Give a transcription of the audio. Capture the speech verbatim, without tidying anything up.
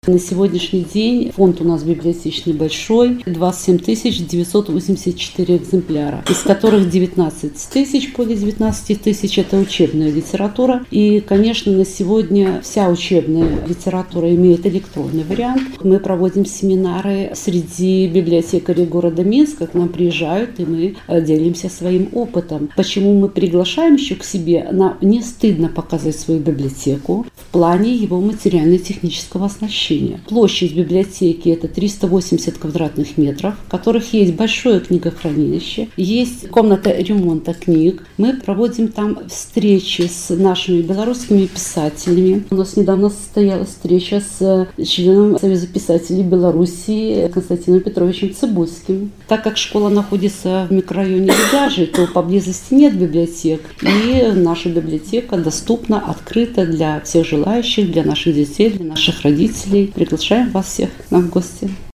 На сегодняшний день фонд у нас библиотечный большой, двадцать семь тысяч девятьсот восемьдесят четыре экземпляра, из которых девятнадцать тысяч, более девятнадцать тысяч – это учебная литература. И, конечно, на сегодня вся учебная литература имеет электронный вариант. Мы проводим семинары среди библиотекарей города Минска, к нам приезжают, и мы делимся своим опытом. Почему мы приглашаем еще к себе? Нам не стыдно показать свою библиотеку в плане его материально-технического оснащения. Площадь библиотеки – это триста восемьдесят квадратных метров, в которых есть большое книгохранилище, есть комната ремонта книг. Мы проводим там встречи с нашими белорусскими писателями. У нас недавно состоялась встреча с членом Союза писателей Белоруссии Константином Петровичем Цыбульским. Так как школа находится в микрорайоне Легажи, то поблизости нет библиотек, и наша библиотека доступна, открыта для всех желающих, для наших детей, для наших родителей. Приглашаем вас всех к нам в гости.